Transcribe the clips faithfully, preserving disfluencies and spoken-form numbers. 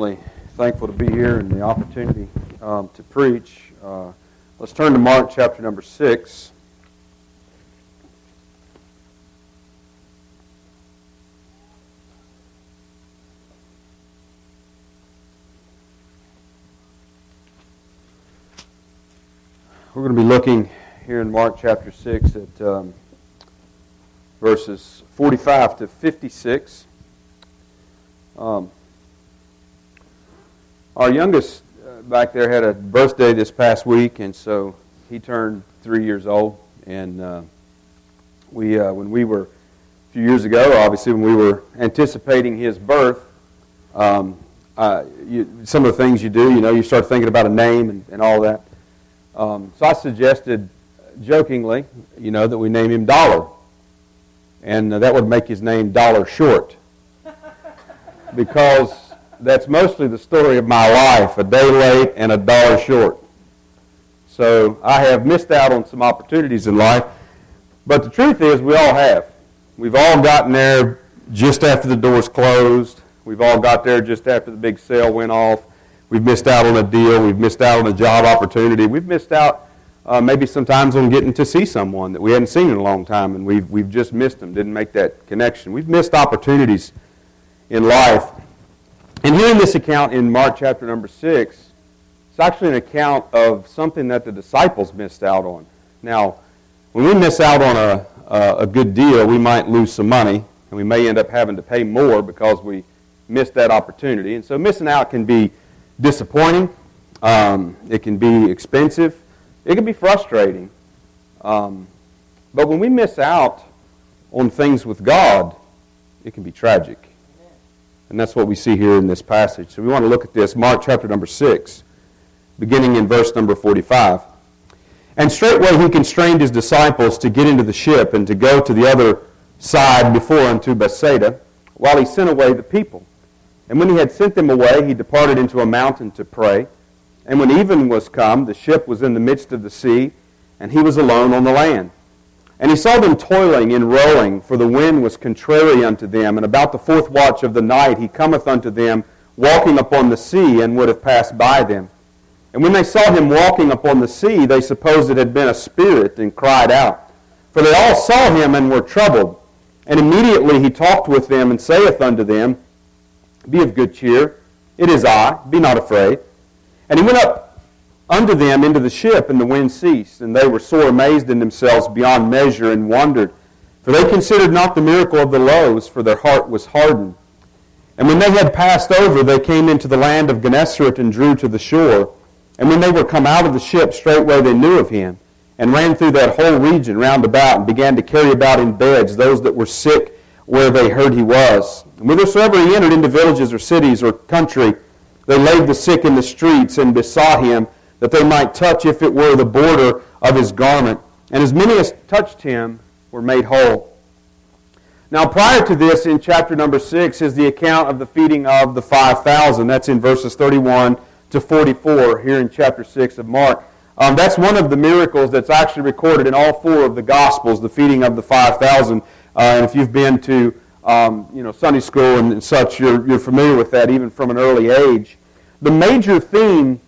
certainly thankful to be here and the opportunity um, to preach. Uh, let's turn to Mark chapter number six. We're going to be looking here in Mark chapter six at um, verses forty-five to fifty-six. Um, our youngest uh, back there had a birthday this past week, and so he turned three years old. And uh, we, uh, when we were a few years ago, obviously when we were anticipating his birth, um, uh, you, some of the things you do, you know, you start thinking about a name and, and all that. Um, so I suggested, jokingly, you know, that we name him Dollar, and uh, that would make his name Dollar Short. Because that's mostly the story of my life, a day late and a dollar short. So I have missed out on some opportunities in life, but the truth is we all have. We've all gotten there just after the doors closed. We've all got there just after the big sale went off. We've missed out on a deal. We've missed out on a job opportunity. We've missed out uh, maybe sometimes on getting to see someone that we hadn't seen in a long time, and we've, we've just missed them, didn't make that connection. We've missed opportunities in life. And here in this account in Mark chapter number six, it's actually an account of something that the disciples missed out on. Now, when we miss out on a, a, a good deal, we might lose some money, and we may end up having to pay more because we missed that opportunity. And so missing out can be disappointing. Um, it can be expensive. It can be frustrating. Um, but when we miss out on things with God, it can be tragic. And that's what we see here in this passage. So we want to look at this, Mark chapter number six, beginning in verse number forty-five. And straightway he constrained his disciples to get into the ship and to go to the other side before unto Bethsaida, while he sent away the people. And when he had sent them away, he departed into a mountain to pray. And when even was come, the ship was in the midst of the sea, and he was alone on the land. And he saw them toiling in rowing, for the wind was contrary unto them. And about the fourth watch of the night he cometh unto them, walking upon the sea, and would have passed by them. And when they saw him walking upon the sea, they supposed it had been a spirit, and cried out. For they all saw him, and were troubled. And immediately he talked with them, and saith unto them, Be of good cheer, it is I, be not afraid. And he went up unto them into the ship, and the wind ceased. And they were sore amazed in themselves beyond measure, and wondered. For they considered not the miracle of the loaves, for their heart was hardened. And when they had passed over, they came into the land of Gennesaret, and drew to the shore. And when they were come out of the ship, straightway they knew of him, and ran through that whole region round about, and began to carry about in beds those that were sick, where they heard he was. And whithersoever he entered into villages or cities or country, they laid the sick in the streets, and besought him that they might touch, if it were, the border of his garment. And as many as touched him were made whole. Now, prior to this, in chapter number six, is the account of the feeding of the five thousand. That's in verses thirty-one to forty-four here in chapter six of Mark. Um, that's one of the miracles that's actually recorded in all four of the Gospels, the feeding of the five thousand. Uh, and if you've been to um, you know, Sunday school and, and such, you're, you're familiar with that even from an early age. The major theme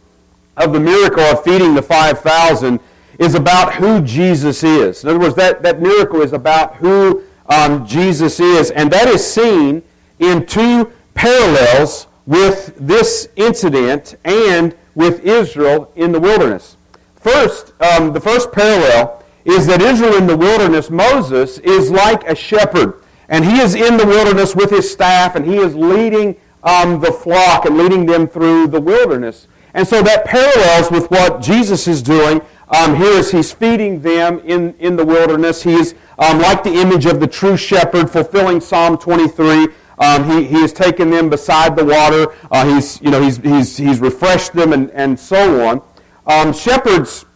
of the miracle of feeding the five thousand is about who Jesus is. In other words, that, that miracle is about who um, Jesus is, and that is seen in two parallels with this incident and with Israel in the wilderness. First, um, the first parallel is that Israel in the wilderness, Moses, is like a shepherd, and he is in the wilderness with his staff, and he is leading um, the flock and leading them through the wilderness. And so that parallels with what Jesus is doing um, here as he's feeding them in, in the wilderness. He is um, like the image of the true shepherd, fulfilling Psalm twenty-three. Um, he, he has taken them beside the water. Uh, he's, you know, he's, he's, he's refreshed them and, and so on. Um, shepherds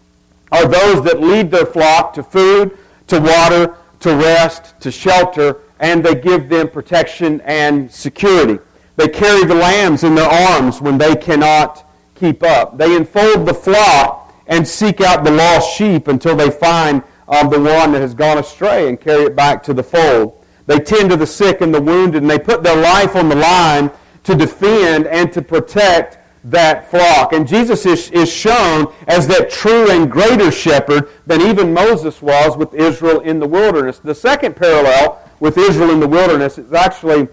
are those that lead their flock to food, to water, to rest, to shelter, and they give them protection and security. They carry the lambs in their arms when they cannot keep up. They enfold the flock and seek out the lost sheep until they find um, the one that has gone astray and carry it back to the fold. They tend to the sick and the wounded, and they put their life on the line to defend and to protect that flock. And Jesus is, is shown as that true and greater shepherd than even Moses was with Israel in the wilderness. The second parallel with Israel in the wilderness is actually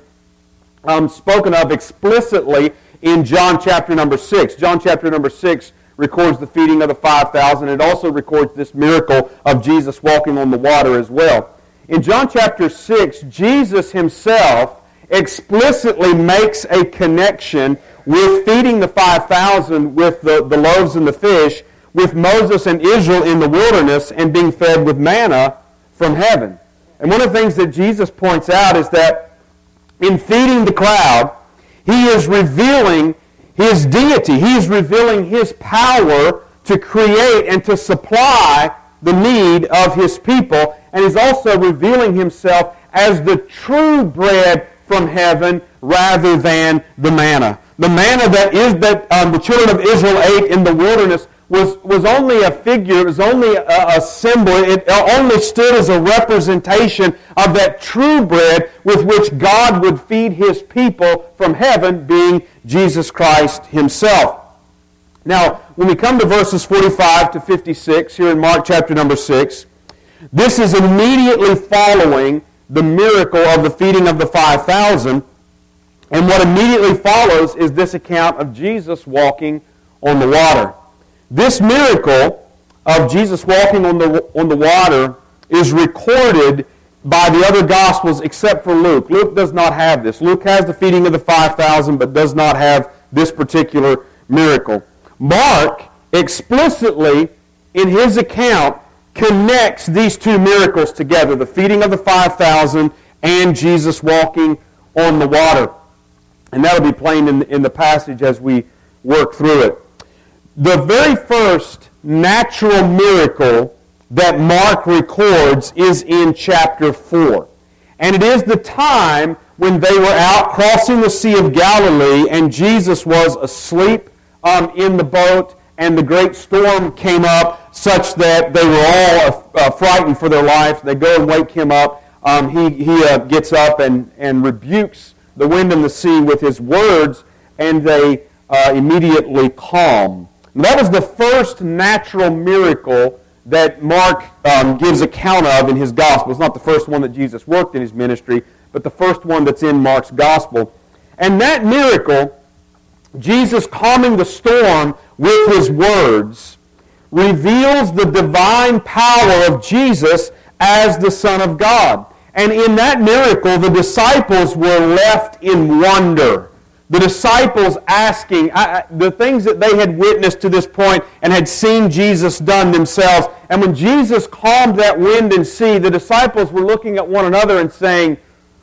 um, spoken of explicitly in John chapter number six. John chapter number six records the feeding of the five thousand. It also records this miracle of Jesus walking on the water as well. In John chapter six, Jesus himself explicitly makes a connection with feeding the five thousand with the, the loaves and the fish, with Moses and Israel in the wilderness and being fed with manna from heaven. And one of the things that Jesus points out is that in feeding the crowd, he is revealing his deity. He is revealing his power to create and to supply the need of his people. And he's also revealing himself as the true bread from heaven rather than the manna. The manna that is that um, the children of Israel ate in the wilderness was, was only a figure, it was only a, a symbol, it only stood as a representation of that true bread with which God would feed his people from heaven, being Jesus Christ himself. Now, when we come to verses forty-five to fifty-six, here in Mark chapter number six, this is immediately following the miracle of the feeding of the five thousand. And what immediately follows is this account of Jesus walking on the water. This miracle of Jesus walking on the, on the water is recorded by the other Gospels except for Luke. Luke does not have this. Luke has the feeding of the five thousand but does not have this particular miracle. Mark explicitly, in his account, connects these two miracles together, the feeding of the five thousand and Jesus walking on the water. And that will be plain in, in the passage as we work through it. The very first natural miracle that Mark records is in chapter four. And it is the time when they were out crossing the Sea of Galilee and Jesus was asleep um, in the boat, and the great storm came up such that they were all uh, frightened for their life. They go and wake him up. Um, he he uh, gets up and, and rebukes the wind and the sea with his words, and they uh, immediately calm. And that was the first natural miracle that Mark um, gives account of in his gospel. It's not the first one that Jesus worked in his ministry, but the first one that's in Mark's gospel. And that miracle, Jesus calming the storm with his words, reveals the divine power of Jesus as the Son of God. And in that miracle, the disciples were left in wonder. The disciples asking, I, the things that they had witnessed to this point and had seen Jesus done themselves. And when Jesus calmed that wind and sea, the disciples were looking at one another and saying,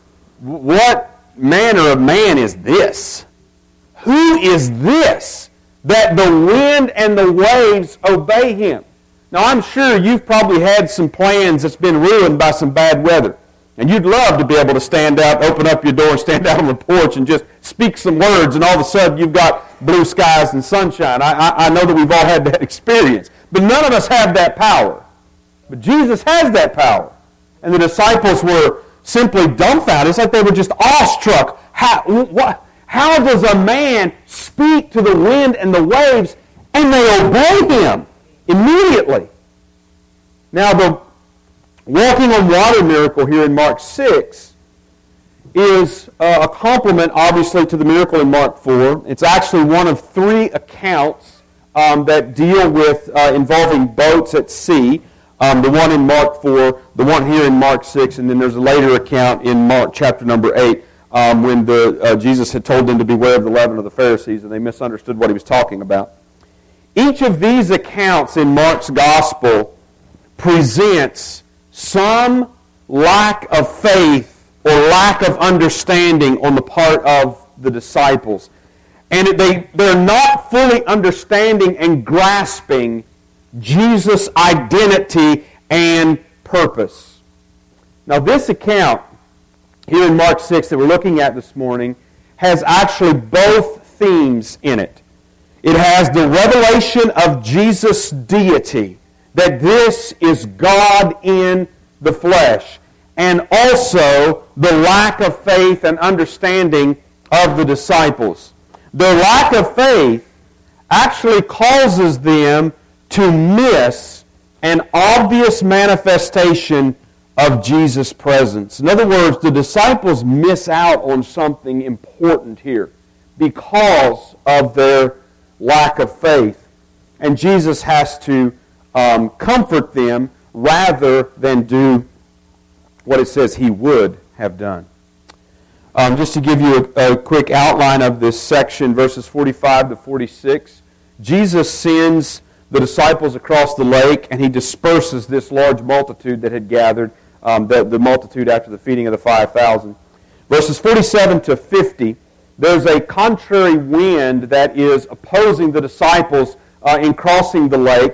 what manner of man is this? Who is this that the wind and the waves obey him? Now, I'm sure you've probably had some plans that's been ruined by some bad weather. And you'd love to be able to stand out, open up your door, and stand out on the porch and just speak some words, and all of a sudden you've got blue skies and sunshine. I, I, I know that we've all had that experience. But none of us have that power. But Jesus has that power. And the disciples were simply dumbfounded. It's like they were just awestruck. How, what, how does a man speak to the wind and the waves and they obey him immediately? Now, the walking on water miracle here in Mark six is uh, a complement, obviously, to the miracle in Mark four. It's actually one of three accounts um, that deal with uh, involving boats at sea. Um, the one in Mark four, the one here in Mark six, and then there's a later account in Mark chapter number eight um, when the, uh, Jesus had told them to beware of the leaven of the Pharisees, and they misunderstood what he was talking about. Each of these accounts in Mark's gospel presents some lack of faith or lack of understanding on the part of the disciples. And they, they're not fully understanding and grasping Jesus' identity and purpose. Now, this account here in Mark six that we're looking at this morning has actually both themes in it. It has the revelation of Jesus' deity, that this is God in the flesh, and also the lack of faith and understanding of the disciples. Their lack of faith actually causes them to miss an obvious manifestation of Jesus' presence. In other words, the disciples miss out on something important here because of their lack of faith. And Jesus has to um, comfort them rather than do what it says he would have done. Um, just to give you a, a quick outline of this section, verses forty-five to forty-six, Jesus sends the disciples across the lake, and he disperses this large multitude that had gathered, um, the, the multitude after the feeding of the five thousand. Verses forty-seven to fifty, there's a contrary wind that is opposing the disciples uh, in crossing the lake,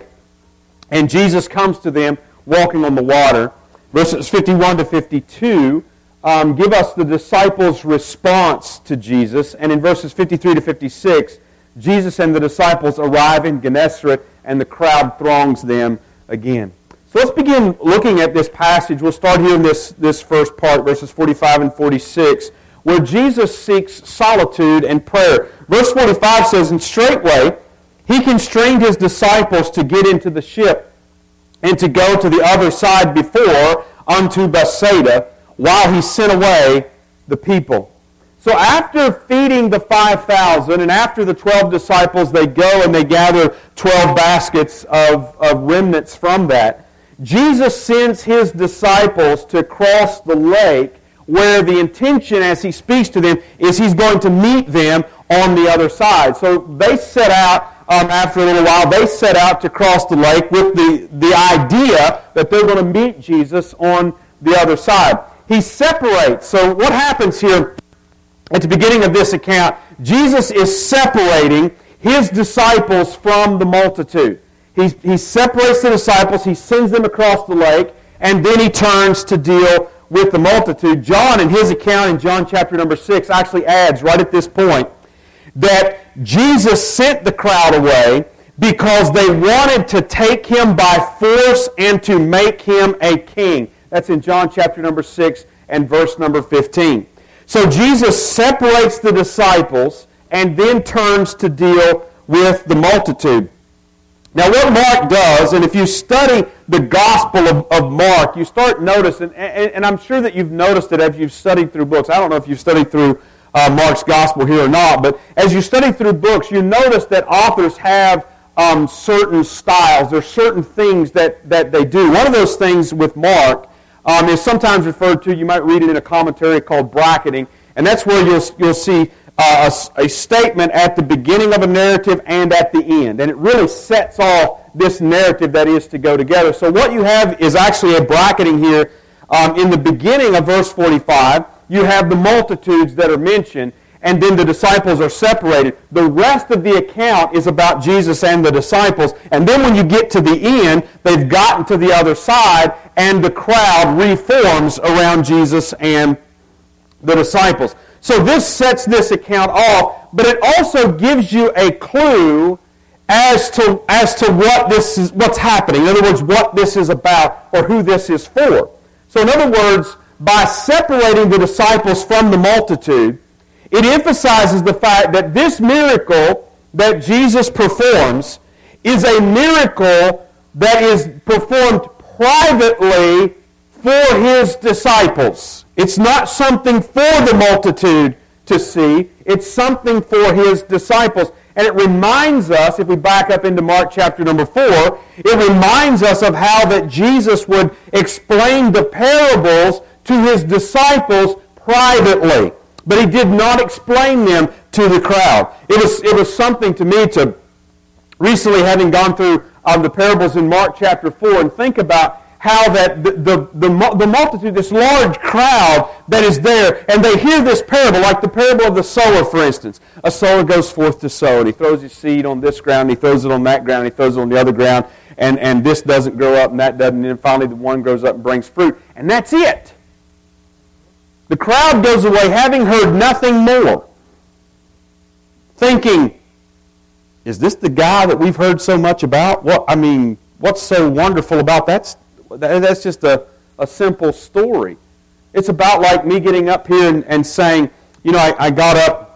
and Jesus comes to them walking on the water. Verses fifty-one to fifty-two um, give us the disciples' response to Jesus, and in verses fifty-three to fifty-six, Jesus and the disciples arrive in Gennesaret, and the crowd throngs them again. So let's begin looking at this passage. We'll start here in this, this first part, verses forty-five and forty-six, where Jesus seeks solitude and prayer. Verse forty-five says, "And straightway he constrained his disciples to get into the ship and to go to the other side before unto Bethsaida, while he sent away the people." So after feeding the five thousand, and after the twelve disciples, they go and they gather twelve baskets of, of remnants from that, Jesus sends his disciples to cross the lake, where the intention as he speaks to them is he's going to meet them on the other side. So they set out, um, after a little while, they set out to cross the lake with the, the idea that they're going to meet Jesus on the other side. He separates. So what happens here at the beginning of this account, Jesus is separating his disciples from the multitude. He, he separates the disciples, he sends them across the lake, and then he turns to deal with the multitude. John, in his account in John chapter number six, actually adds right at this point that Jesus sent the crowd away because they wanted to take him by force and to make him a king. That's in John chapter number six and verse number fifteen. So Jesus separates the disciples and then turns to deal with the multitude. Now what Mark does, and if you study the Gospel of, of Mark, you start noticing, and, and I'm sure that you've noticed it as you've studied through books. I don't know if you've studied through uh, Mark's Gospel here or not, but as you study through books, you notice that authors have um, certain styles. There's certain things that, that they do. One of those things with Mark um, is sometimes referred to, you might read it in a commentary called bracketing, and that's where you'll, you'll see Uh, a, a statement at the beginning of a narrative and at the end. And it really sets off this narrative that is to go together. So what you have is actually a bracketing here. Um, in the beginning of verse forty-five, you have the multitudes that are mentioned, and then the disciples are separated. The rest of the account is about Jesus and the disciples. And then when you get to the end, they've gotten to the other side, and the crowd reforms around Jesus and the disciples. So this sets this account off, but it also gives you a clue as to as to what this is, what's happening. In other words, what this is about or who this is for. So in other words, by separating the disciples from the multitude, it emphasizes the fact that this miracle that Jesus performs is a miracle that is performed privately for his disciples. It's not something for the multitude to see. It's something for his disciples. And it reminds us, if we back up into Mark chapter number four, it reminds us of how that Jesus would explain the parables to his disciples privately. But he did not explain them to the crowd. It was, it was something to me to, recently having gone through um, the parables in Mark chapter four, and think about how that the, the, the, the multitude, this large crowd that is there, and they hear this parable, like the parable of the sower, for instance. A sower goes forth to sow, and he throws his seed on this ground, and he throws it on that ground, and he throws it on the other ground, and, and this doesn't grow up, and that doesn't, and then finally the one grows up and brings fruit. And that's it. The crowd goes away having heard nothing more, thinking, is this the guy that we've heard so much about? What I mean, what's so wonderful about that? That's just a, a simple story. It's about like me getting up here and, and saying, you know, I, I got up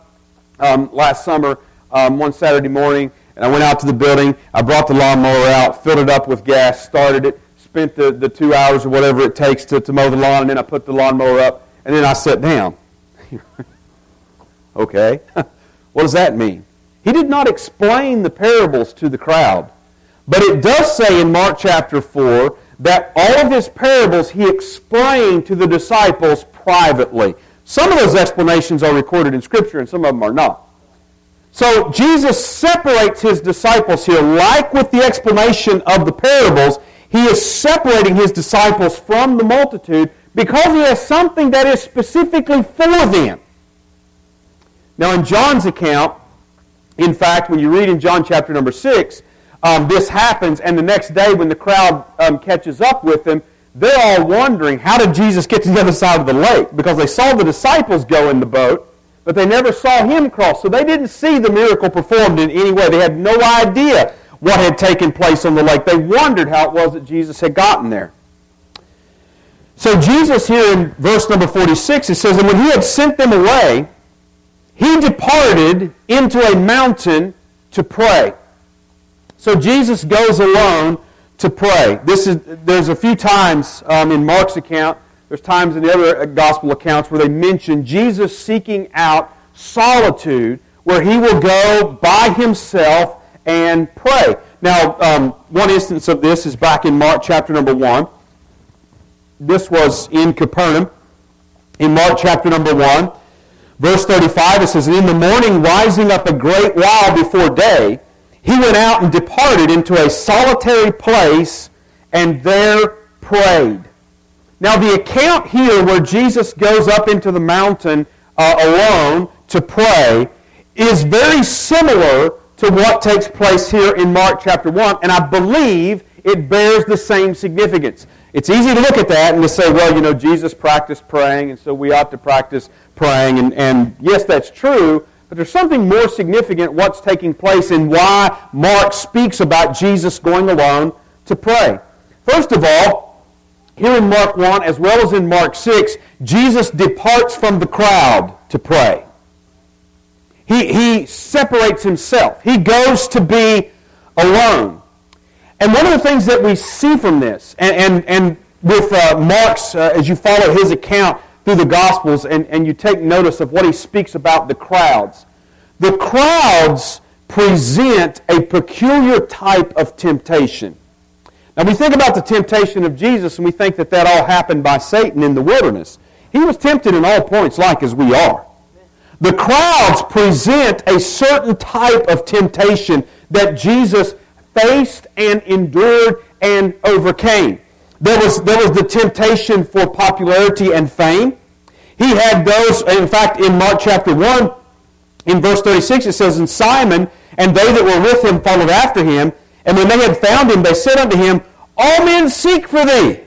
um, last summer, um, one Saturday morning, and I went out to the building. I brought the lawnmower out, filled it up with gas, started it, spent the, the two hours or whatever it takes to, to mow the lawn, and then I put the lawnmower up, and then I sat down. Okay, what does that mean? He did not explain the parables to the crowd, but it does say in Mark chapter four that all of his parables he explained to the disciples privately. Some of those explanations are recorded in Scripture and some of them are not. So Jesus separates his disciples here, like with the explanation of the parables. He is separating his disciples from the multitude because he has something that is specifically for them. Now in John's account, in fact, when you read in John chapter number six, um, this happens, and the next day when the crowd um, catches up with him, they're all wondering, how did Jesus get to the other side of the lake? Because they saw the disciples go in the boat, but they never saw him cross. So they didn't see the miracle performed in any way. They had no idea what had taken place on the lake. They wondered how it was that Jesus had gotten there. So Jesus here in verse number forty-six, it says, and when he had sent them away, he departed into a mountain to pray. So Jesus goes alone to pray. This is there's a few times um, in Mark's account, there's times in the other gospel accounts where they mention Jesus seeking out solitude, where he will go by himself and pray. Now, um, one instance of this is back in Mark chapter number one. This was in Capernaum. In Mark chapter number one, verse thirty-five, it says, and in the morning, rising up a great while before day, he went out and departed into a solitary place and there prayed. Now the account here where Jesus goes up into the mountain uh, alone to pray is very similar to what takes place here in Mark chapter one, and I believe it bears the same significance. It's easy to look at that and to say, well, you know, Jesus practiced praying, and so we ought to practice praying, and, and yes, that's true, but there's something more significant what's taking place and why Mark speaks about Jesus going alone to pray. First of all, here in Mark one, as well as in Mark six, Jesus departs from the crowd to pray. He, he separates himself. He goes to be alone. And one of the things that we see from this, and, and, and with uh, Mark's, uh, as you follow his account through the Gospels, and, and you take notice of what he speaks about the crowds, the crowds present a peculiar type of temptation. Now we think about the temptation of Jesus, and we think that that all happened by Satan in the wilderness. He was tempted in all points like as we are. The crowds present a certain type of temptation that Jesus faced and endured and overcame. There was, there was the temptation for popularity and fame. He had those, in fact, in Mark chapter one, in verse thirty-six, it says, and Simon and they that were with him followed after him, and when they had found him, they said unto him, all men seek for thee.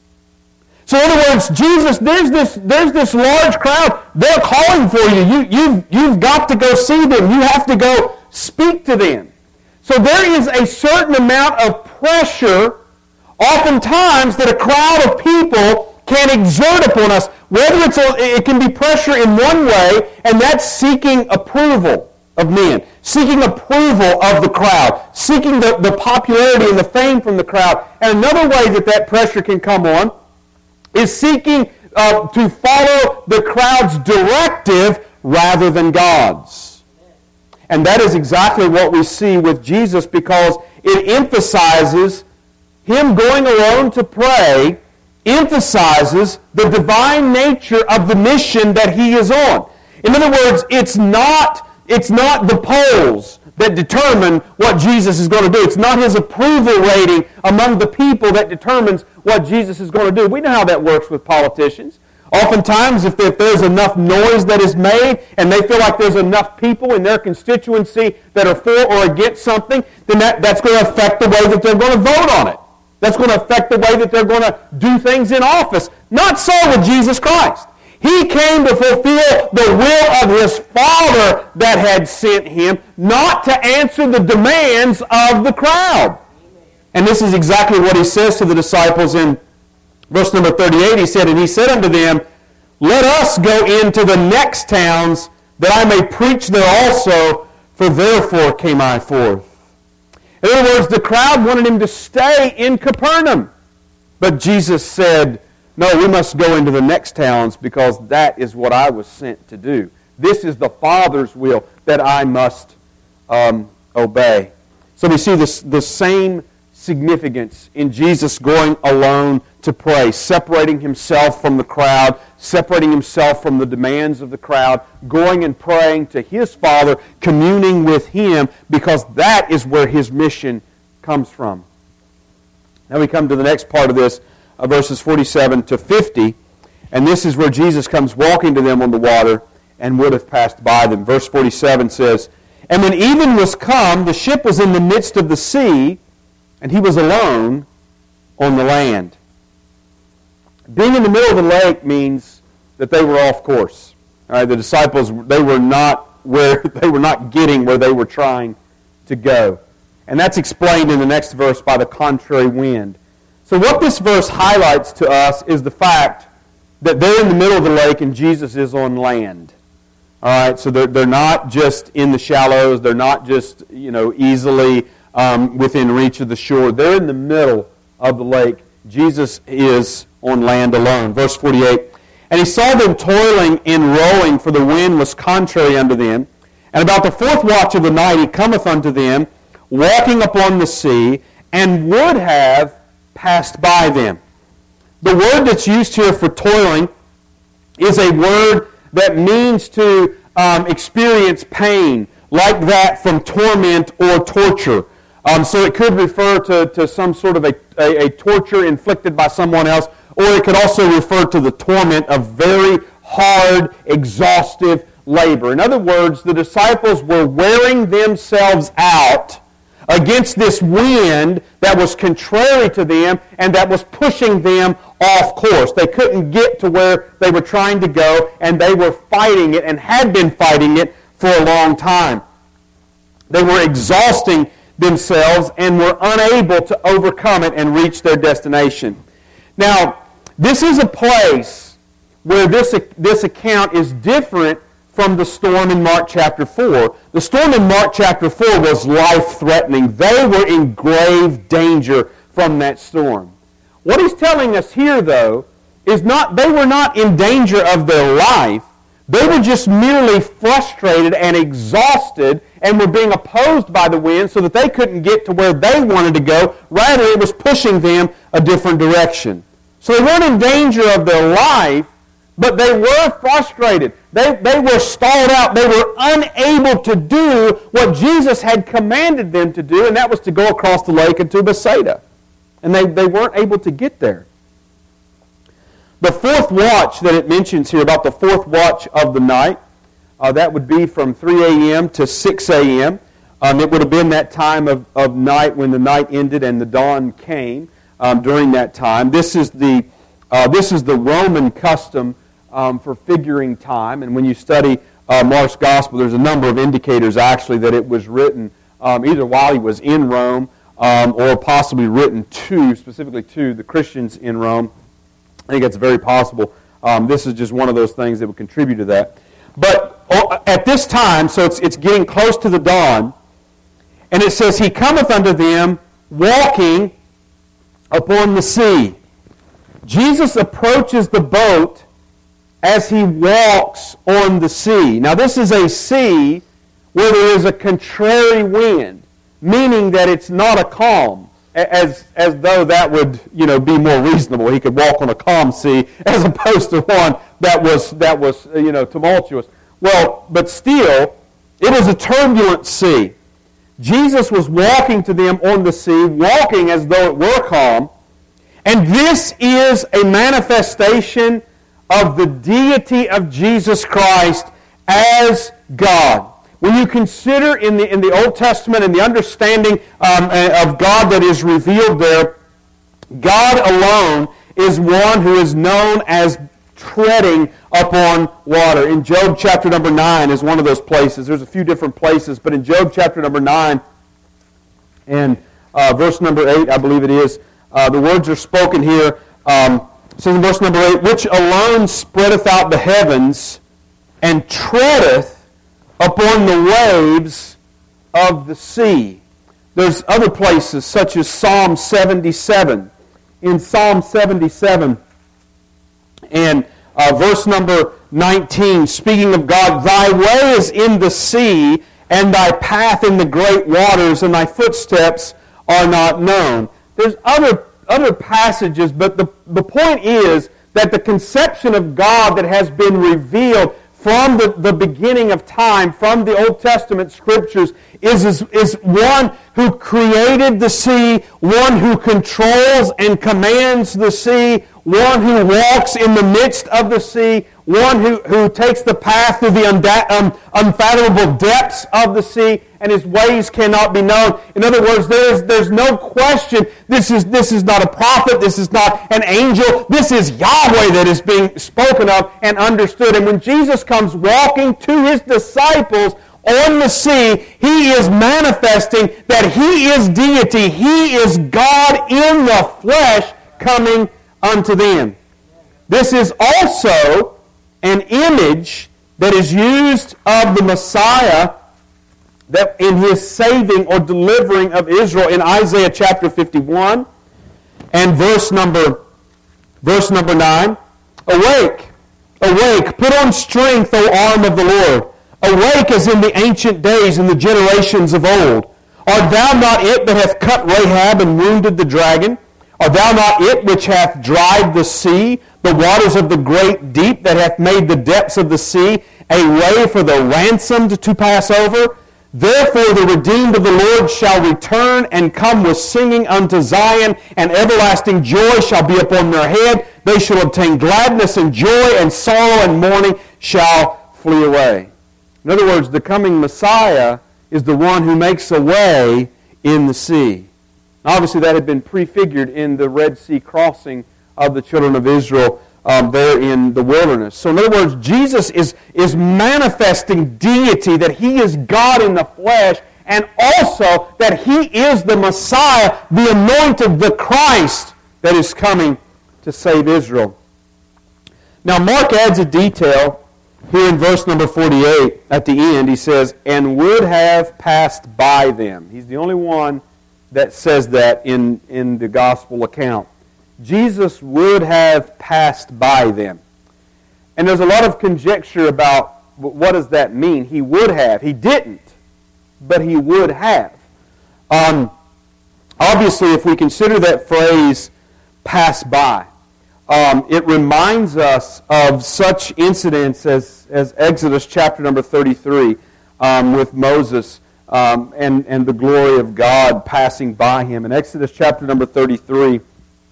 So in other words, Jesus, there's this, there's this large crowd. They're calling for you. You you've, you've got to go see them. You have to go speak to them. So there is a certain amount of pressure, oftentimes, that a crowd of people can exert upon us. Whether it's a, it can be pressure in one way, and that's seeking approval of men, seeking approval of the crowd, seeking the, the popularity and the fame from the crowd. And another way that that pressure can come on is seeking uh, to follow the crowd's directive rather than God's. And that is exactly what we see with Jesus, because it emphasizes him going alone to pray, emphasizes the divine nature of the mission that he is on. In other words, it's not, it's not the polls that determine what Jesus is going to do. It's not his approval rating among the people that determines what Jesus is going to do. We know how that works with politicians. Oftentimes, if there's enough noise that is made and they feel like there's enough people in their constituency that are for or against something, then that, that's going to affect the way that they're going to vote on it. That's going to affect the way that they're going to do things in office. Not so with Jesus Christ. He came to fulfill the will of his Father that had sent him, not to answer the demands of the crowd. And this is exactly what he says to the disciples in verse number thirty-eight. He said, and he said unto them, let us go into the next towns, that I may preach there also, for therefore came I forth. In other words, the crowd wanted him to stay in Capernaum. But Jesus said, no, we must go into the next towns because that is what I was sent to do. This is the Father's will that I must um, obey. So we see this, the same significance in Jesus going alone to pray, separating himself from the crowd, separating himself from the demands of the crowd, going and praying to his Father, communing with him, because that is where his mission comes from. Now we come to the next part of this, uh, verses forty-seven to fifty, and this is where Jesus comes walking to them on the water and would have passed by them. Verse forty-seven says, "And when even was come, the ship was in the midst of the sea, and he was alone on the land." Being in the middle of the lake means that they were off course. All right, the disciples, they were not where they were not getting where they were trying to go. And that's explained in the next verse by the contrary wind. So what this verse highlights to us is the fact that they're in the middle of the lake and Jesus is on land. All right, so they're, they're not just in the shallows. They're not just, you know, easily um, within reach of the shore. They're in the middle of the lake. Jesus is on land alone. Verse forty-eight, "And he saw them toiling in rowing, for the wind was contrary unto them. And about the fourth watch of the night he cometh unto them, walking upon the sea, and would have passed by them." The word that's used here for toiling is a word that means to um, experience pain, like that from torment or torture. Um, so it could refer to, to some sort of a, a, a torture inflicted by someone else, or it could also refer to the torment of very hard, exhaustive labor. In other words, the disciples were wearing themselves out against this wind that was contrary to them and that was pushing them off course. They couldn't get to where they were trying to go, and they were fighting it and had been fighting it for a long time. They were exhausting themselves and were unable to overcome it and reach their destination. Now, this is a place where this, this account is different from the storm in Mark chapter four. The storm in Mark chapter four was life-threatening. They were in grave danger from that storm. What he's telling us here, though, is not they were not in danger of their life. They were just merely frustrated and exhausted and were being opposed by the wind so that they couldn't get to where they wanted to go. Rather, it was pushing them a different direction. So they weren't in danger of their life, but they were frustrated. They, they were stalled out. They were unable to do what Jesus had commanded them to do, and that was to go across the lake into Bethsaida. And they, they weren't able to get there. The fourth watch that it mentions here, about the fourth watch of the night, uh, that would be from three a.m. to six a.m. Um, it would have been that time of, of night when the night ended and the dawn came um, during that time. This is the, uh, this is the Roman custom um, for figuring time. And when you study uh, Mark's Gospel, there's a number of indicators actually that it was written um, either while he was in Rome um, or possibly written to, specifically to the Christians in Rome. I think it's very possible. Um, this is just one of those things that would contribute to that. But at this time, so it's, it's getting close to the dawn, and it says, "He cometh unto them walking upon the sea." Jesus approaches the boat as he walks on the sea. Now this is a sea where there is a contrary wind, meaning that it's not a calm. As as though that would, you know, be more reasonable. He could walk on a calm sea as opposed to one that was that was you know tumultuous. Well, but still, it was a turbulent sea. Jesus was walking to them on the sea, walking as though it were calm, and this is a manifestation of the deity of Jesus Christ as God. When you consider in the in the Old Testament and the understanding um, of God that is revealed there, God alone is one who is known as treading upon water. In Job chapter number nine is one of those places. There's a few different places, but in Job chapter number nine and uh, verse number eight, I believe it is, uh, the words are spoken here. Um, it says in verse number eight, "Which alone spreadeth out the heavens and treadeth upon the waves of the sea. There's other places such as Psalm seventy-seven. In Psalm seventy-seven and uh, verse number nineteen, speaking of God, Thy way is in the sea, and Thy path in the great waters, and Thy footsteps are not known. There's other, other passages, but the, the point is that the conception of God that has been revealed from the, the beginning of time, from the Old Testament Scriptures, is, is, is one who created the sea, one who controls and commands the sea, one who walks in the midst of the sea, one who, who takes the path through the unda- um, unfathomable depths of the sea, and His ways cannot be known. In other words, there is, there's no question this is, this is not a prophet, this is not an angel, this is Yahweh that is being spoken of and understood. And when Jesus comes walking to His disciples on the sea, He is manifesting that He is deity, He is God in the flesh coming unto them. This is also an image that is used of the Messiah that in His saving or delivering of Israel in Isaiah chapter fifty-one and verse number verse number nine. Awake, awake, put on strength, O arm of the Lord. Awake as in the ancient days, in the generations of old. Art thou not it that hath cut Rahab and wounded the dragon? Art thou not it which hath dried the sea, the waters of the great deep, that hath made the depths of the sea a way for the ransomed to pass over? Therefore the redeemed of the Lord shall return and come with singing unto Zion, and everlasting joy shall be upon their head. They shall obtain gladness and joy, and sorrow and mourning shall flee away. In other words, the coming Messiah is the one who makes a way in the sea. Obviously, that had been prefigured in the Red Sea crossing of the children of Israel um, there in the wilderness. So in other words, Jesus is, is manifesting deity, that He is God in the flesh, and also that He is the Messiah, the anointed, the Christ that is coming to save Israel. Now Mark adds a detail here in verse number forty-eight at the end. He says, and would have passed by them. He's the only one that says that in, in the gospel account. Jesus would have passed by them. And there's a lot of conjecture about what does that mean. He would have. He didn't, but He would have. Um, obviously, if we consider that phrase, pass by, um, it reminds us of such incidents as, as Exodus chapter number thirty-three um, with Moses um, and, and the glory of God passing by him. In Exodus chapter number thirty-three,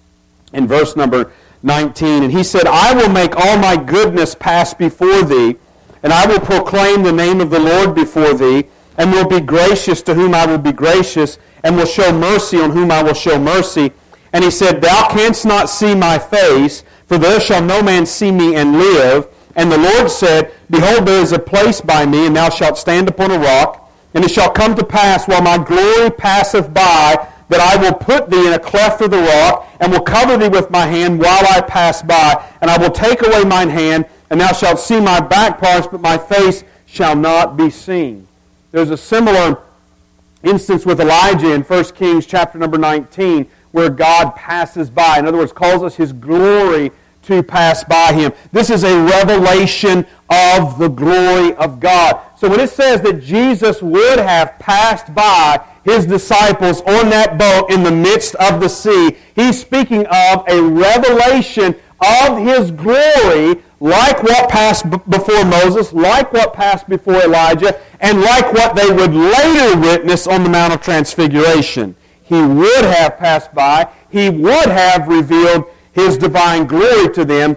in verse number nineteen, and he said, I will make all my goodness pass before thee, and I will proclaim the name of the Lord before thee, and will be gracious to whom I will be gracious, and will show mercy on whom I will show mercy. And he said, Thou canst not see my face, for there shall no man see me and live. And the Lord said, Behold, there is a place by me, and thou shalt stand upon a rock, and it shall come to pass, while my glory passeth by, that I will put thee in a cleft of the rock, and will cover thee with my hand while I pass by. And I will take away mine hand, and thou shalt see my back parts, but my face shall not be seen. There's a similar instance with Elijah in First Kings chapter number nineteen, where God passes by. In other words, calls us His glory to pass by Him. This is a revelation of the glory of God. So when it says that Jesus would have passed by His disciples on that boat in the midst of the sea, He's speaking of a revelation of His glory, like what passed b- before Moses, like what passed before Elijah, and like what they would later witness on the Mount of Transfiguration. He would have passed by. He would have revealed His divine glory to them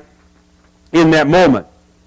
in that moment.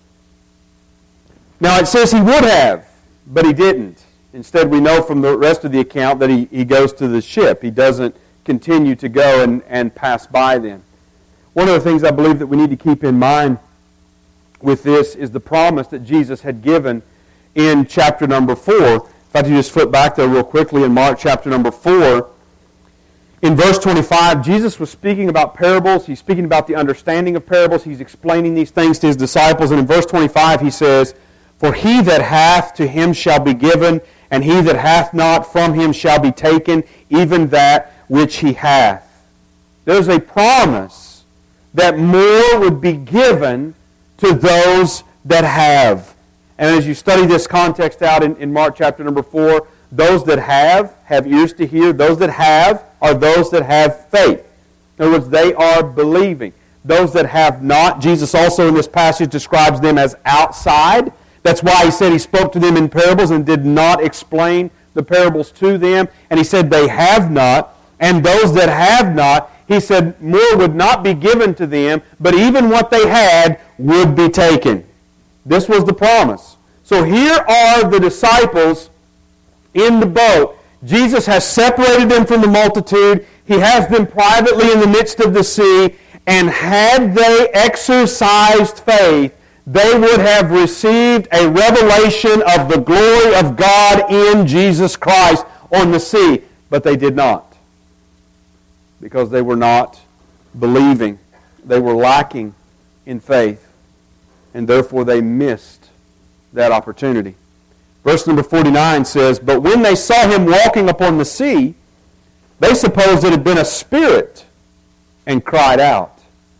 Now it says He would have, but He didn't. Instead, we know from the rest of the account that he, he goes to the ship. He doesn't continue to go and, and pass by them. One of the things I believe that we need to keep in mind with this is the promise that Jesus had given in chapter number four. If I could just flip back there real quickly in Mark chapter number four. In verse twenty-five, Jesus was speaking about parables. He's speaking about the understanding of parables. He's explaining these things to His disciples. And in verse twenty-five, He says, For he that hath, to him shall be given, and he that hath not, from him shall be taken, even that which he hath. There's a promise that more would be given to those that have. And as you study this context out in, in Mark chapter number four, those that have, have ears to hear. Those that have are those that have faith. In other words, they are believing. Those that have not, Jesus also in this passage describes them as outside. That's why he said he spoke to them in parables and did not explain the parables to them. And he said they have not. And those that have not, he said more would not be given to them, but even what they had would be taken. This was the promise. So here are the disciples in the boat. Jesus has separated them from the multitude. He has them privately in the midst of the sea. And had they exercised faith, they would have received a revelation of the glory of God in Jesus Christ on the sea. But they did not. Because they were not believing. They were lacking in faith. And therefore they missed that opportunity. Verse number forty-nine says, But when they saw him walking upon the sea, they supposed it had been a spirit, and cried out.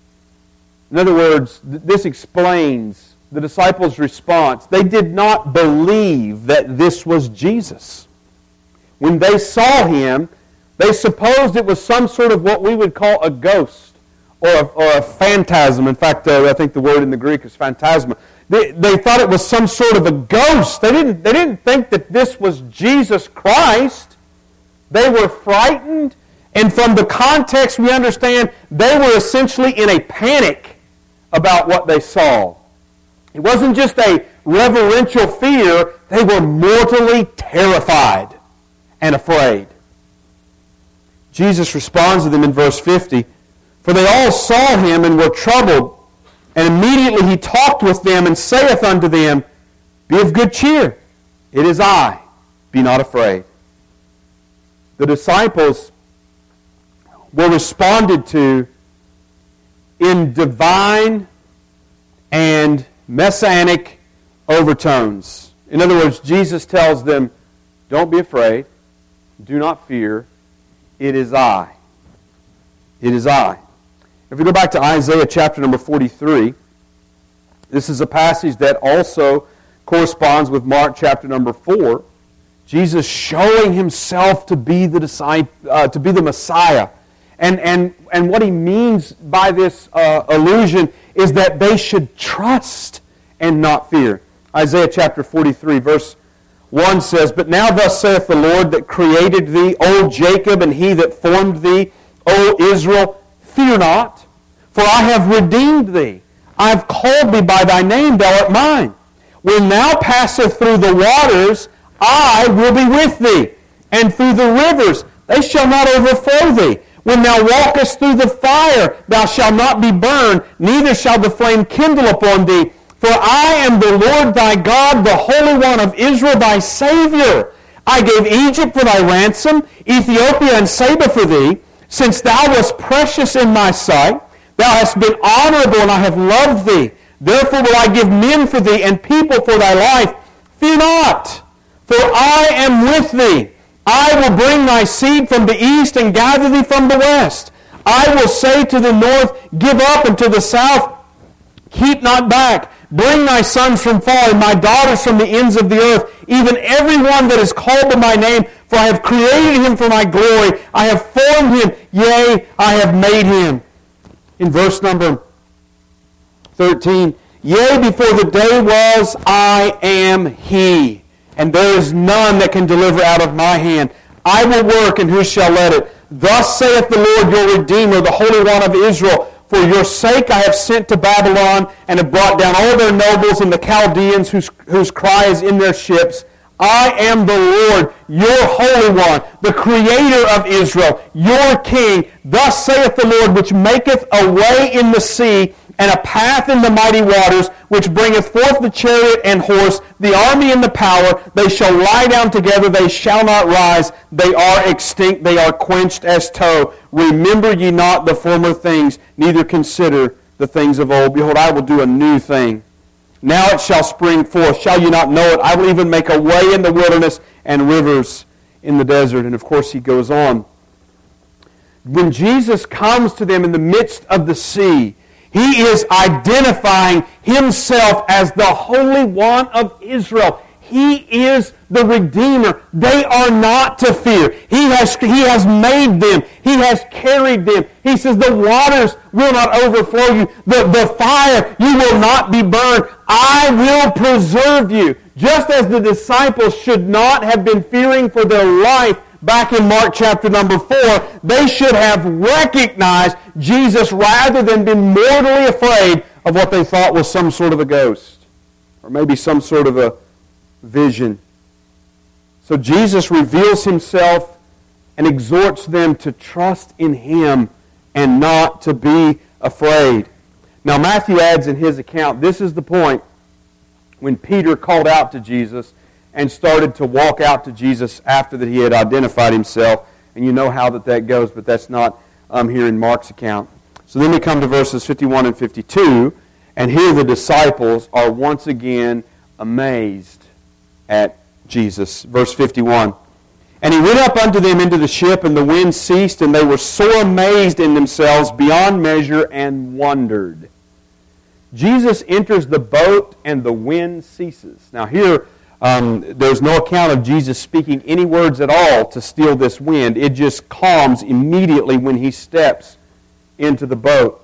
In other words, th- this explains the disciples' response. They did not believe that this was Jesus. When they saw him, they supposed it was some sort of what we would call a ghost or a, or a phantasm. In fact, uh, I think the word in the Greek is phantasma. They, they thought it was some sort of a ghost. They didn't, they didn't think that this was Jesus Christ. They were frightened. And from the context we understand, they were essentially in a panic about what they saw. It wasn't just a reverential fear. They were mortally terrified and afraid. Jesus responds to them in verse fifty, For they all saw him and were troubled. And immediately he talked with them and saith unto them, Be of good cheer, it is I, be not afraid. The disciples were responded to in divine and messianic overtones. In other words, Jesus tells them, Don't be afraid, do not fear, it is I. It is I. If we go back to Isaiah chapter number forty-three, this is a passage that also corresponds with Mark chapter number four. Jesus showing himself to be the disciple, uh, to be the Messiah. And, and, and what he means by this uh, allusion is that they should trust and not fear. Isaiah chapter forty-three, verse one says, But now thus saith the Lord that created thee, O Jacob, and he that formed thee, O Israel, fear not, for I have redeemed thee. I have called thee by thy name, thou art mine. When thou passest through the waters, I will be with thee. And through the rivers, they shall not overflow thee. When thou walkest through the fire, thou shalt not be burned, neither shall the flame kindle upon thee. For I am the Lord thy God, the Holy One of Israel, thy Savior. I gave Egypt for thy ransom, Ethiopia and Seba for thee. Since thou wast precious in my sight, thou hast been honorable, and I have loved thee. Therefore will I give men for thee, and people for thy life. Fear not, for I am with thee. I will bring thy seed from the east, and gather thee from the west. I will say to the north, Give up, and to the south, Keep not back. Bring thy sons from far, and my daughters from the ends of the earth, even every one that is called by my name, for I have created him for my glory. I have formed him, yea, I have made him. In verse number thirteen, Yea, before the day was, I am he, and there is none that can deliver out of my hand. I will work, and who shall let it? Thus saith the Lord your Redeemer, the Holy One of Israel, For your sake I have sent to Babylon, and have brought down all their nobles and the Chaldeans, whose, whose cry is in their ships. I am the Lord, your Holy One, the Creator of Israel, your King. Thus saith the Lord, which maketh a way in the sea, and a path in the mighty waters, which bringeth forth the chariot and horse, the army and the power. They shall lie down together, they shall not rise. They are extinct, they are quenched as tow. Remember ye not the former things, neither consider the things of old. Behold, I will do a new thing. Now it shall spring forth. Shall you not know it? I will even make a way in the wilderness and rivers in the desert. And of course he goes on. When Jesus comes to them in the midst of the sea, he is identifying himself as the Holy One of Israel. He is the Redeemer. They are not to fear. He has, he has made them. He has carried them. He says, the waters will not overflow you. The, the fire, you will not be burned. I will preserve you. Just as the disciples should not have been fearing for their life back in Mark chapter number four, they should have recognized Jesus rather than been mortally afraid of what they thought was some sort of a ghost or maybe some sort of a vision. So Jesus reveals himself and exhorts them to trust in him and not to be afraid. Now Matthew adds in his account, this is the point when Peter called out to Jesus and started to walk out to Jesus after that he had identified himself. And you know how that that goes, but that's not um, here in Mark's account. So then we come to verses fifty-one and fifty-two, and here the disciples are once again amazed at Jesus. Verse fifty-one, and he went up unto them into the ship, and the wind ceased, and they were sore amazed in themselves beyond measure, and wondered. Jesus enters the boat, and the wind ceases. Now here, um, there's no account of Jesus speaking any words at all to still this wind. It just calms immediately when he steps into the boat.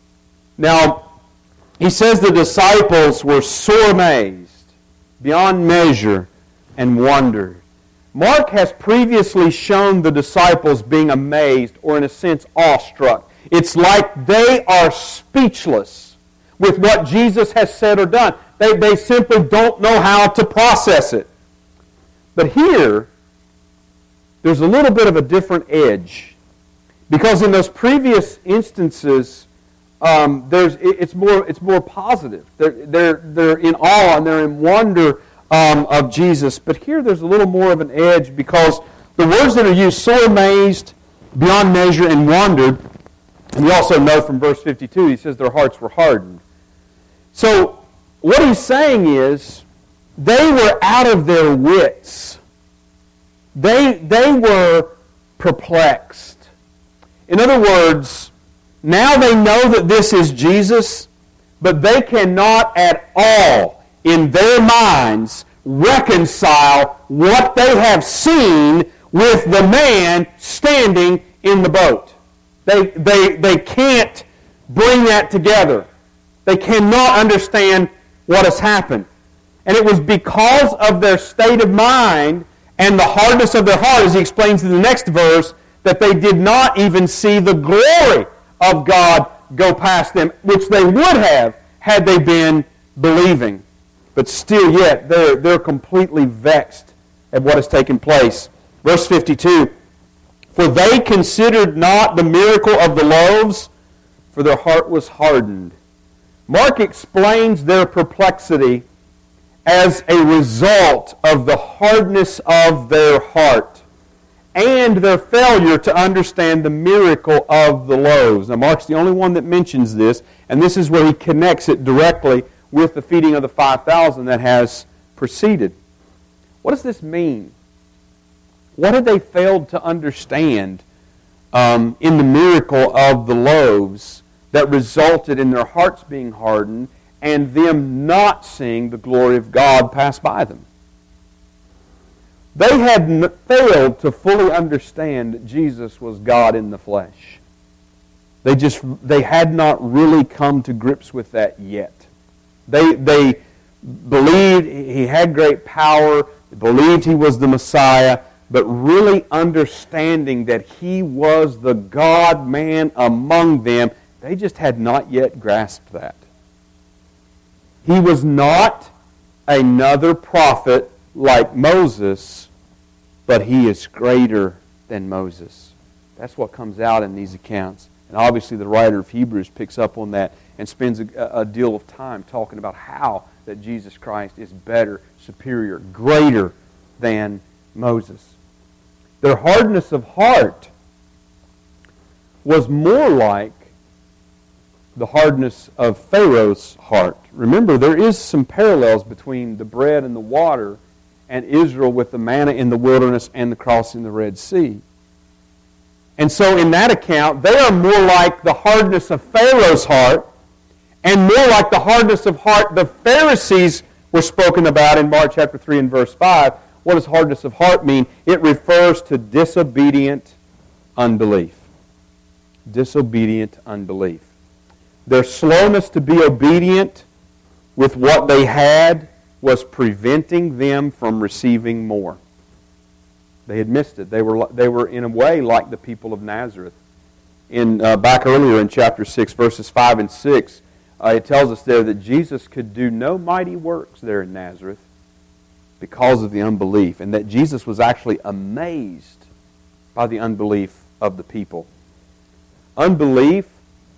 Now, he says the disciples were sore amazed, beyond measure, and wondered. Mark has previously shown the disciples being amazed, or in a sense, awestruck. It's like they are speechless with what Jesus has said or done. They, they simply don't know how to process it. But here, there's a little bit of a different edge. Because in those previous instances, um, there's it's more it's more positive. They're, they're, they're in awe and they're in wonder um, of Jesus. But here there's a little more of an edge because the words that are used, so amazed, beyond measure, and wondered, and you also know from verse fifty-two, he says their hearts were hardened. So what he's saying is they were out of their wits. They, they were perplexed. In other words, now they know that this is Jesus, but they cannot at all in their minds reconcile what they have seen with the man standing in the boat. They, they, they can't bring that together. They cannot understand what has happened. And it was because of their state of mind and the hardness of their heart, as he explains in the next verse, that they did not even see the glory of God go past them, which they would have had they been believing. But still yet, they're, they're completely vexed at what has taken place. Verse fifty-two, for they considered not the miracle of the loaves, for their heart was hardened. Mark explains their perplexity as a result of the hardness of their heart and their failure to understand the miracle of the loaves. Now, Mark's the only one that mentions this, and this is where he connects it directly with the feeding of the five thousand that has preceded. What does this mean? What had they failed to understand um, in the miracle of the loaves that resulted in their hearts being hardened and them not seeing the glory of God pass by them? They had n- failed to fully understand that Jesus was God in the flesh. They just they had not really come to grips with that yet. They they believed he had great power, they believed he was the Messiah, but really understanding that he was the God-man among them, they just had not yet grasped that. He was not another prophet like Moses, but he is greater than Moses. That's what comes out in these accounts. And obviously the writer of Hebrews picks up on that and spends a, a deal of time talking about how that Jesus Christ is better, superior, greater than Moses. Their hardness of heart was more like the hardness of Pharaoh's heart. Remember, there is some parallels between the bread and the water and Israel with the manna in the wilderness and the crossing the Red Sea. And so in that account, they are more like the hardness of Pharaoh's heart and more like the hardness of heart the Pharisees were spoken about in Mark chapter three and verse five. What does hardness of heart mean? It refers to disobedient unbelief. Disobedient unbelief. Their slowness to be obedient with what they had was preventing them from receiving more. They had missed it. They were, they were in a way like the people of Nazareth. In uh, back earlier in chapter six, verses five and six, uh, it tells us there that Jesus could do no mighty works there in Nazareth because of the unbelief, and that Jesus was actually amazed by the unbelief of the people. Unbelief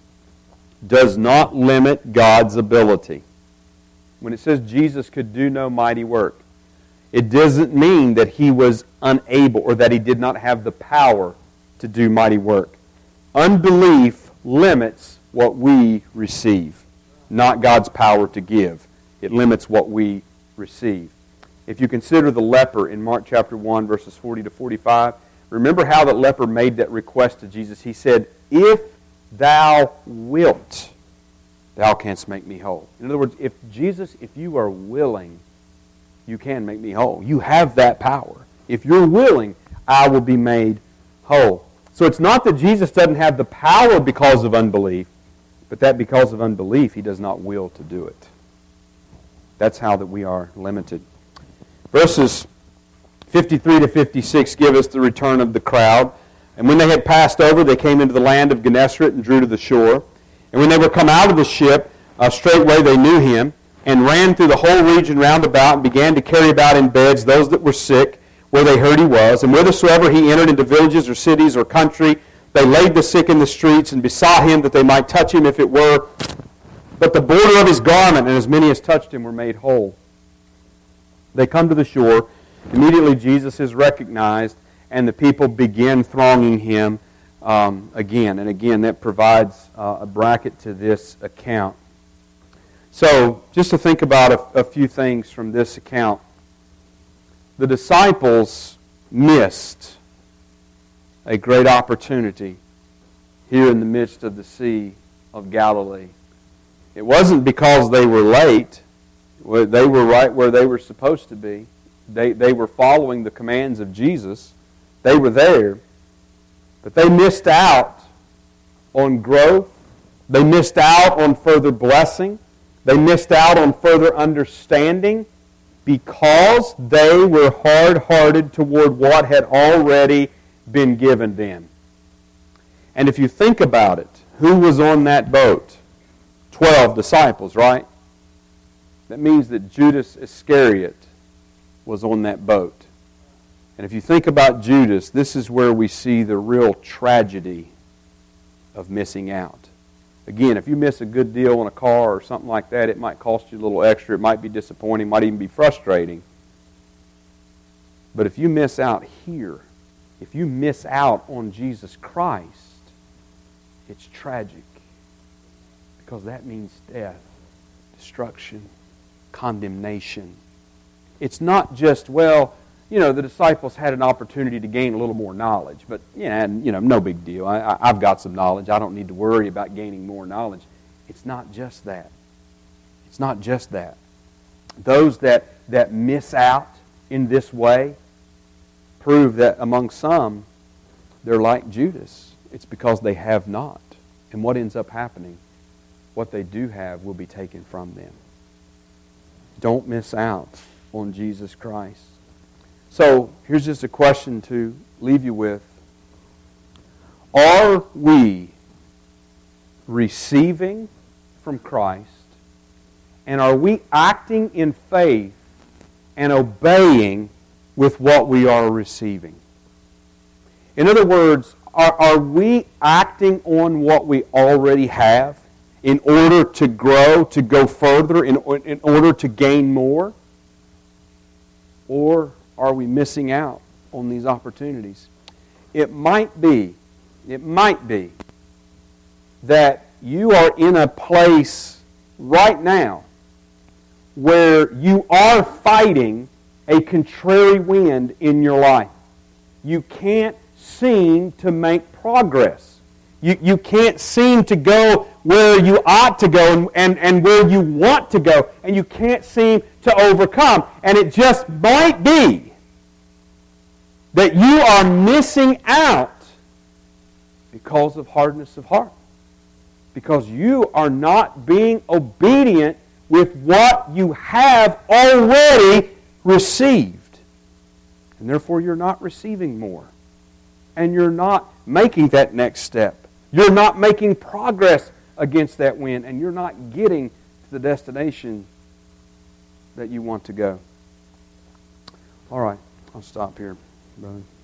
does not limit God's ability. When it says Jesus could do no mighty work, it doesn't mean that he was unable or that he did not have the power to do mighty work. Unbelief limits what we receive, not God's power to give. It limits what we receive. If you consider the leper in Mark chapter one, verses forty to forty-five, remember how that leper made that request to Jesus. He said, "If thou wilt, thou canst make me whole." In other words, if Jesus, if you are willing, you can make me whole. You have that power. If you're willing, I will be made whole. So it's not that Jesus doesn't have the power because of unbelief, but that because of unbelief, he does not will to do it. That's how that we are limited. Verses fifty-three to fifty-six give us the return of the crowd. And when they had passed over, they came into the land of Gennesaret and drew to the shore. And when they were come out of the ship, uh, straightway they knew him, and ran through the whole region round about, and began to carry about in beds those that were sick, where they heard he was. And whithersoever he entered into villages or cities or country, they laid the sick in the streets, and besought him that they might touch him if it were but the border of his garment, and as many as touched him were made whole. They come to the shore. Immediately Jesus is recognized, and the people begin thronging him um, again. And again, that provides uh, a bracket to this account. So, just to think about a, a few things from this account. The disciples missed a great opportunity here in the midst of the Sea of Galilee. It wasn't because they were late. They were right where they were supposed to be. They, they were following the commands of Jesus. They were there. But they missed out on growth. They missed out on further blessing. They missed out on further understanding because they were hard-hearted toward what had already been given them. And if you think about it, who was on that boat? Twelve disciples, right? That means that Judas Iscariot was on that boat. And if you think about Judas, this is where we see the real tragedy of missing out. Again, if you miss a good deal on a car or something like that, it might cost you a little extra. It might be disappointing. It might even be frustrating. But if you miss out here, if you miss out on Jesus Christ, it's tragic. Because that means death, destruction, condemnation. It's not just, well, you know, the disciples had an opportunity to gain a little more knowledge. But, yeah, and, you know, no big deal. I, I, I've got some knowledge. I don't need to worry about gaining more knowledge. It's not just that. It's not just that. Those that, that miss out in this way prove that among some, they're like Judas. It's because they have not. And what ends up happening? What they do have will be taken from them. Don't miss out on Jesus Christ. So, here's just a question to leave you with. Are we receiving from Christ, and are we acting in faith and obeying with what we are receiving? In other words, are, are we acting on what we already have in order to grow, to go further, in, in order to gain more? Or are we missing out on these opportunities? It might be, it might be that you are in a place right now where you are fighting a contrary wind in your life. You can't seem to make progress. You, you can't seem to go where you ought to go and, and, and where you want to go, and you can't seem to overcome. And it just might be that you are missing out because of hardness of heart. Because you are not being obedient with what you have already received. And therefore you're not receiving more. And you're not making that next step. You're not making progress against that wind. And you're not getting to the destination that you want to go. All right, I'll stop here, brother.